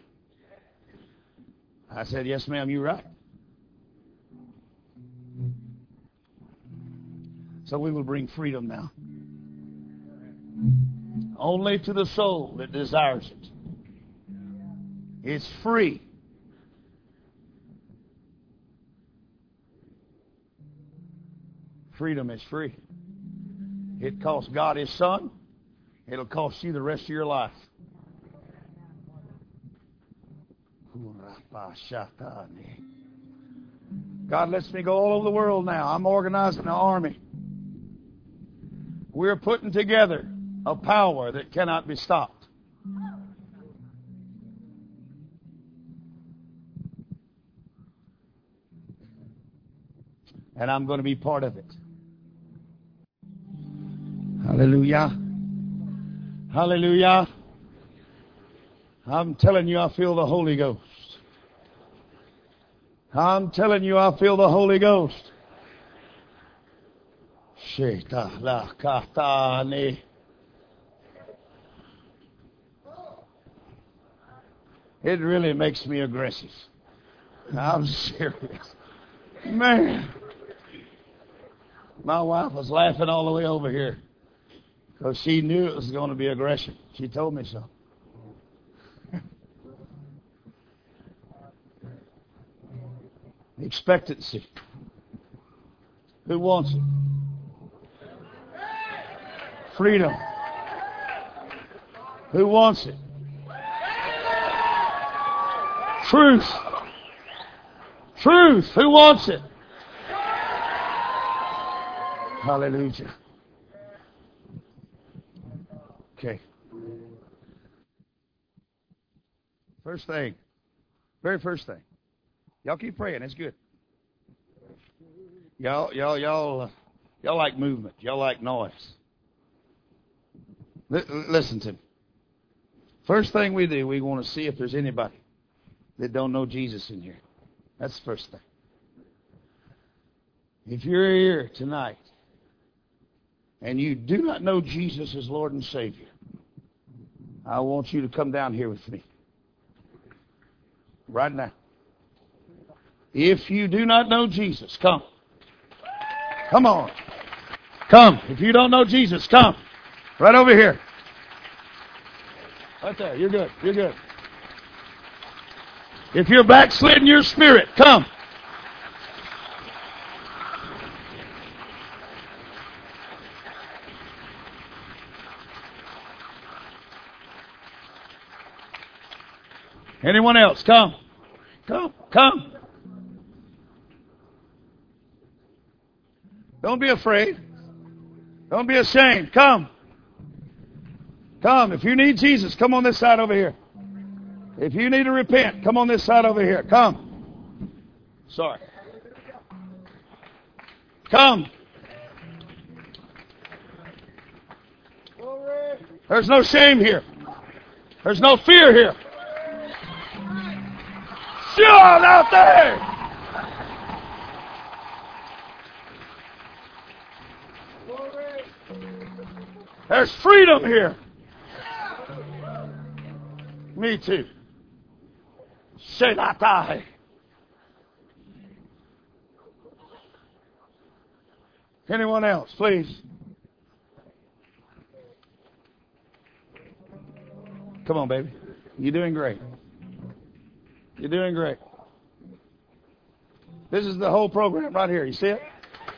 I said, yes, ma'am, you're right. So we will bring freedom now. Only to the soul that desires it. It's free. Freedom is free. It cost God His Son. It'll cost you the rest of your life. God lets me go all over the world now. I'm organizing an army. We're putting together a power that cannot be stopped. And I'm going to be part of it. Hallelujah. Hallelujah. I'm telling you, I feel the Holy Ghost. I'm telling you, I feel the Holy Ghost. It really makes me aggressive. I'm serious. Man. My wife was laughing all the way over here because she knew it was going to be aggression. She told me so. Expectancy. Who wants it? Freedom. Who wants it? Truth. Truth. Who wants it? Hallelujah. Okay. First thing. Very first thing. Y'all keep praying. It's good. Y'all like movement. Y'all like noise. Listen to me. First thing we do, we want to see if there's anybody that don't know Jesus in here. That's the first thing. If you're here tonight and you do not know Jesus as Lord and Savior, I want you to come down here with me. Right now. If you do not know Jesus, come. Come on. Come. If you don't know Jesus, come. Right over here. Right there. You're good. You're good. If you're backsliding your spirit, come. Anyone else? Come. Come. Come. Don't be afraid. Don't be ashamed. Come. Come. If you need Jesus, come on this side over here. If you need to repent, come on this side over here. Come. Sorry. Come. There's no shame here. There's no fear here. Shout out there. There's freedom here. Me too. Shelatai. Anyone else, please? Come on, baby. You're doing great. You're doing great. This is the whole program right here. You see it?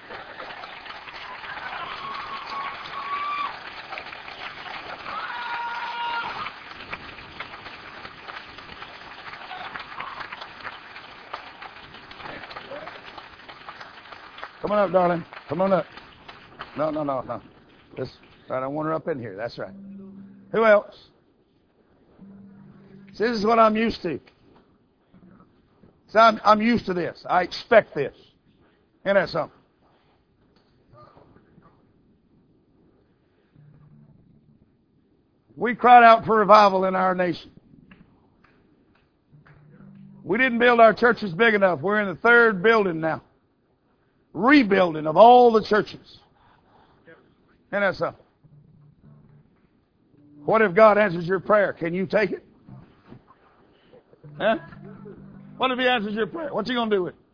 Come on up, darling. Come on up. No. This, I don't want her up in here. That's right. Who else? See, this is what I'm used to. So I'm used to this. I expect this. Isn't that something? We cried out for revival in our nation. We didn't build our churches big enough. We're in the third building now. Rebuilding of all the churches. And that's something. What if God answers your prayer? Can you take it? Huh? What if He answers your prayer? What you going to do with it?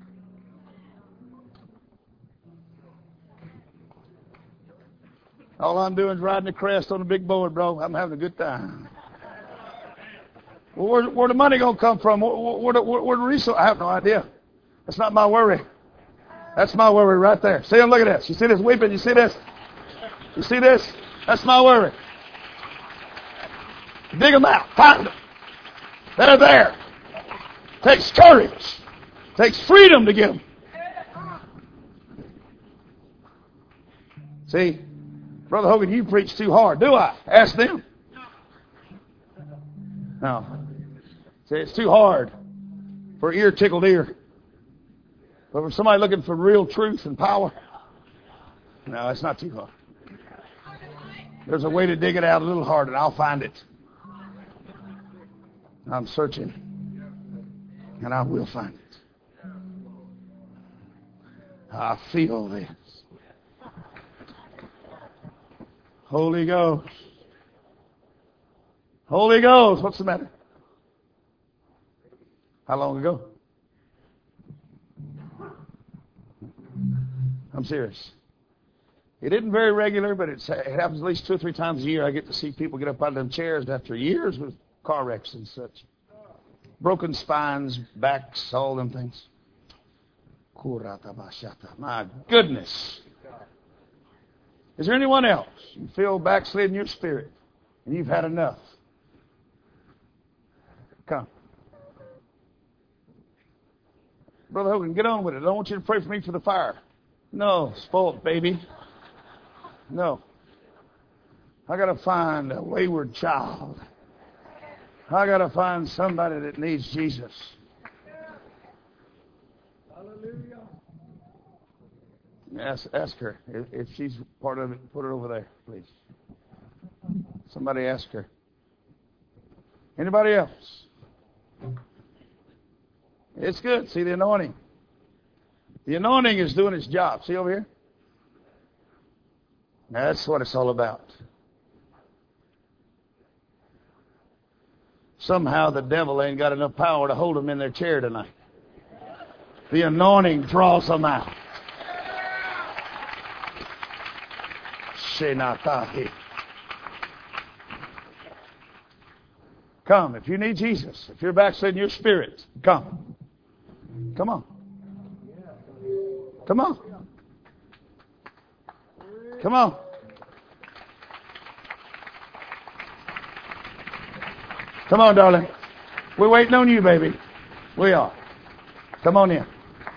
All I'm doing is riding the crest on the big board, bro. I'm having a good time. Well, where the money going to come from? Where the resource? I have no idea. That's not my worry. That's my worry right there. See them? Look at this. You see this weeping? You see this? You see this? That's my worry. Dig them out. Find them. They're there. Takes courage. Takes freedom to get them. See? Brother Hogan, you preach too hard. Do I? Ask them. No. See, it's too hard for ear-tickled ear. But for somebody looking for real truth and power, no, it's not too hard. There's a way to dig it out a little harder, and I'll find it. I'm searching, and I will find it. I feel this. Holy Ghost. Holy Ghost. What's the matter? How long ago? I'm serious. It isn't very regular, but it happens at least 2 or 3 times a year. I get to see people get up out of them chairs after years with car wrecks and such. Broken spines, backs, all them things. My goodness. Is there anyone else? You feel backslid in your spirit and you've had enough? Come. Brother Hogan, get on with it. I don't want you to pray for me for the fire. No, spoiled baby. No. I got to find a wayward child. I got to find somebody that needs Jesus. Hallelujah. Ask her. If she's part of it, put her over there, please. Somebody ask her. Anybody else? It's good. See the anointing. The anointing is doing its job. See over here? That's what it's all about. Somehow the devil ain't got enough power to hold them in their chair tonight. The anointing draws them out. Come, if you need Jesus, if you're backsliding your spirit, come. Come on. Come on. Come on. Come on, darling. We're waiting on you, baby. We are. Come on in.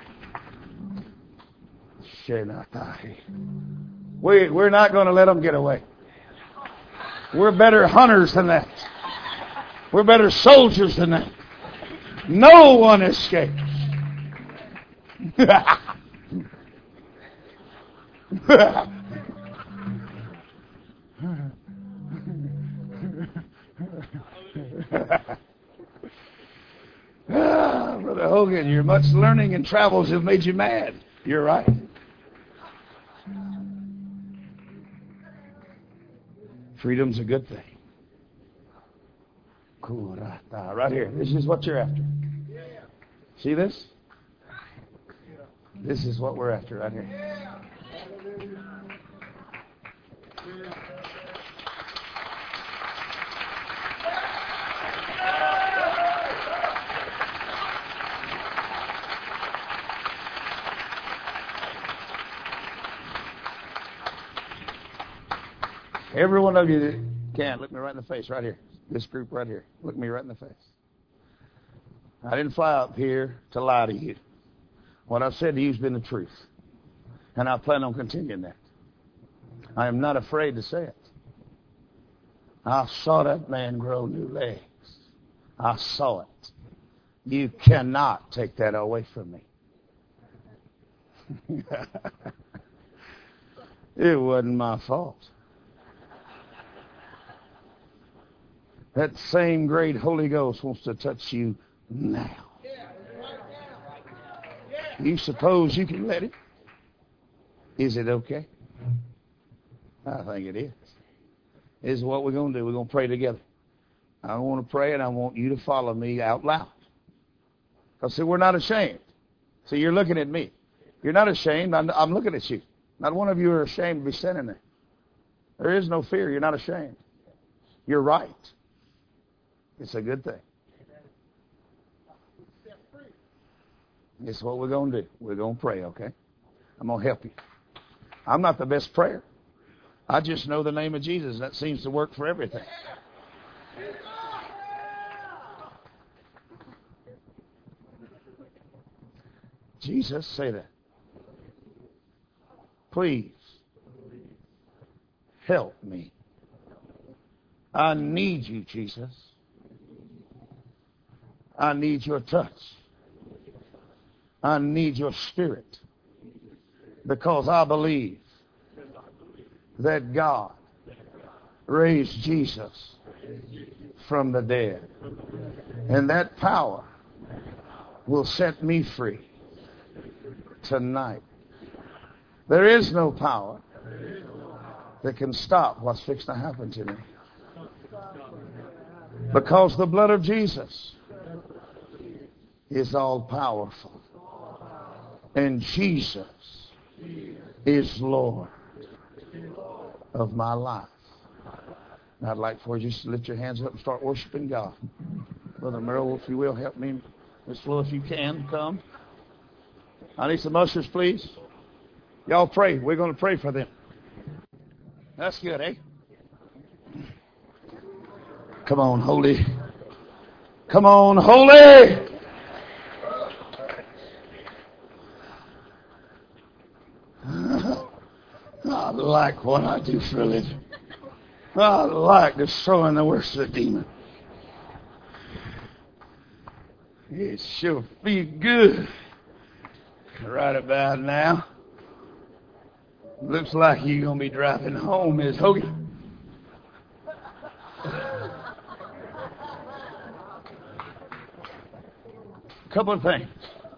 We're not going to let them get away. We're better hunters than that. We're better soldiers than that. No one escapes. Brother Hogan, your much learning and travels have made you mad. You're right. Freedom's a good thing. Right here. This is what you're after. See this? This is what we're after right here. Every one of you that can, look me right in the face, right here. This group right here. Look me right in the face. I didn't fly up here to lie to you. What I've said to you has been the truth. And I plan on continuing that. I am not afraid to say it. I saw that man grow new legs. I saw it. You cannot take that away from me. It wasn't my fault. That same great Holy Ghost wants to touch you now. You suppose you can let it? Is it okay? I think it is. This is what we're going to do. We're going to pray together. I want to pray, and I want you to follow me out loud. Because, see, we're not ashamed. See, you're looking at me. You're not ashamed. I'm looking at you. Not one of you are ashamed to be standing there. There is no fear. You're not ashamed. You're right. It's a good thing. This is what we're going to do. We're going to pray, okay? I'm going to help you. I'm not the best prayer. I just know the name of Jesus. That seems to work for everything. Jesus, say that. Please help me. I need you, Jesus. I need your touch. I need your spirit. Because I believe that God raised Jesus from the dead. And that power will set me free tonight. There is no power that can stop what's fixing to happen to me. Because the blood of Jesus is all powerful. And Jesus is Lord of my life. And I'd like for you just to lift your hands up and start worshiping God. Brother Merrill, if you will, help me. Miss Flo, if you can, come. I need some ushers, please. Y'all pray. We're going to pray for them. That's good, eh? Come on, holy. Come on, holy. I like what I do for a living. I like destroying the worst of the demon. It sure feels good right about now. Looks like you're going to be driving home, Miss Hogan. Couple of things.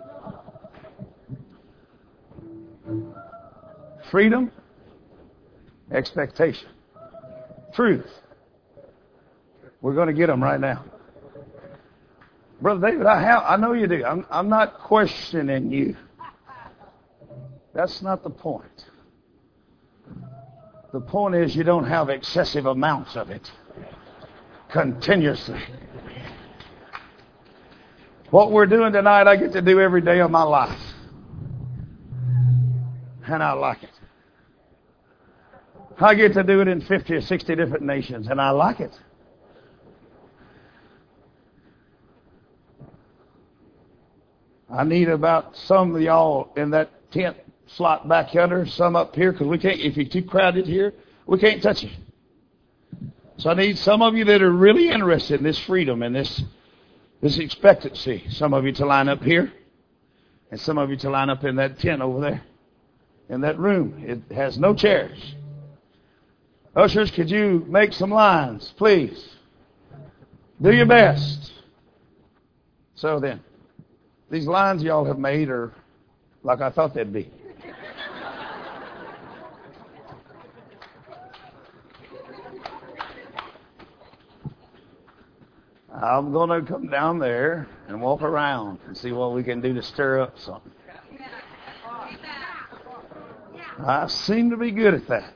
Freedom, expectation, truth. We're going to get them right now. Brother David, I know you do. I'm not questioning you. That's not the point. The point is you don't have excessive amounts of it continuously. What we're doing tonight, I get to do every day of my life. And I like it. I get to do it in 50 or 60 different nations, and I like it. I need about some of y'all in that tent slot back yonder, some up here, because we can't, if you're too crowded here, we can't touch you. So I need some of you that are really interested in this freedom and this expectancy. Some of you to line up here, and some of you to line up in that tent over there, in that room. It has no chairs. Ushers, could you make some lines, please? Do your best. So then, these lines y'all have made are like I thought they'd be. I'm going to come down there and walk around and see what we can do to stir up something. I seem to be good at that.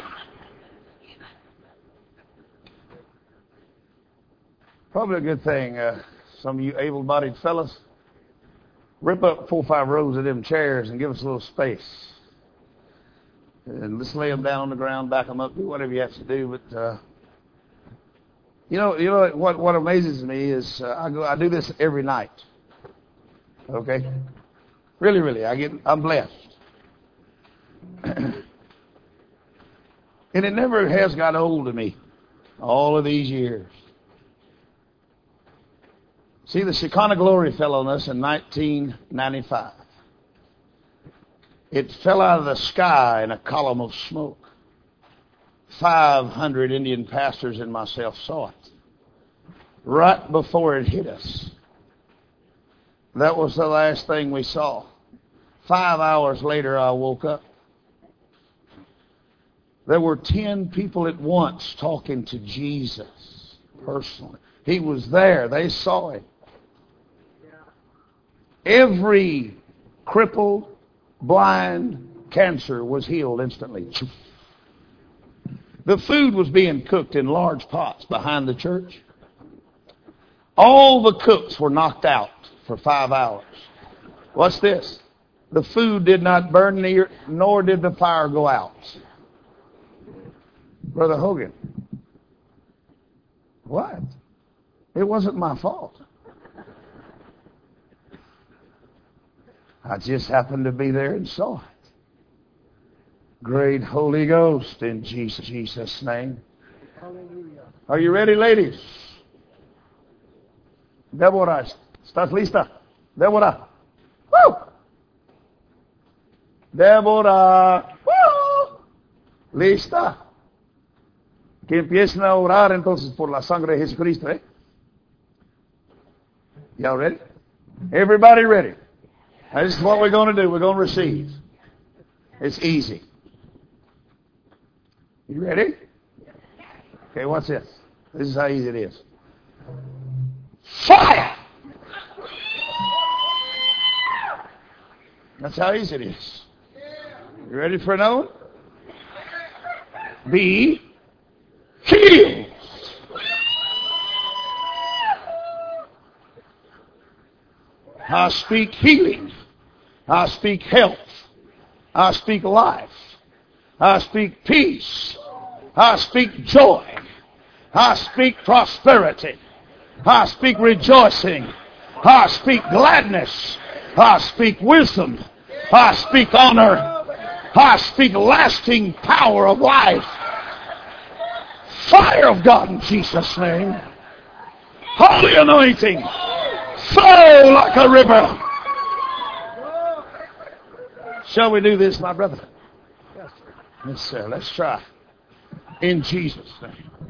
Probably a good thing. Some of you able-bodied fellas, rip up 4 or 5 rows of them chairs and give us a little space. And let's lay them down on the ground, back them up, do whatever you have to do. But you know what amazes me is I do this every night. Okay, really, I'm blessed, and it never has got old to me all of these years. See, the Shekinah glory fell on us in 1995. It fell out of the sky in a column of smoke. 500 Indian pastors and myself saw it right before it hit us. That was the last thing we saw. 5 hours later, I woke up. There were 10 people at once talking to Jesus personally. He was there. They saw him. Every crippled, blind, cancer was healed instantly. The food was being cooked in large pots behind the church. All the cooks were knocked out for 5 hours. What's this? The food did not burn near, nor did the fire go out. Brother Hogan, what? It wasn't my fault. I just happened to be there and saw it. Great Holy Ghost in Jesus' name. Hallelujah. Are you ready, ladies? Deborah, ¿estás lista? Deborah. Woo! Deborah. Woo! ¿Lista? Que empiecen a orar entonces por la sangre de Jesucristo, ¿eh? Y'all ready? Everybody ready? This is what we're going to do. We're going to receive. It's easy. You ready? Okay, what's this? This is how easy it is. Fire! That's how easy it is. You ready for another one? Be healed. I speak healing. I speak health. I speak life. I speak peace. I speak joy. I speak prosperity. I speak rejoicing. I speak gladness. I speak wisdom. I speak honor. I speak lasting power of life. Fire of God in Jesus' name. Holy anointing. Flow like a river. Shall we do this, my brother? Yes, sir. Let's try. In Jesus' name.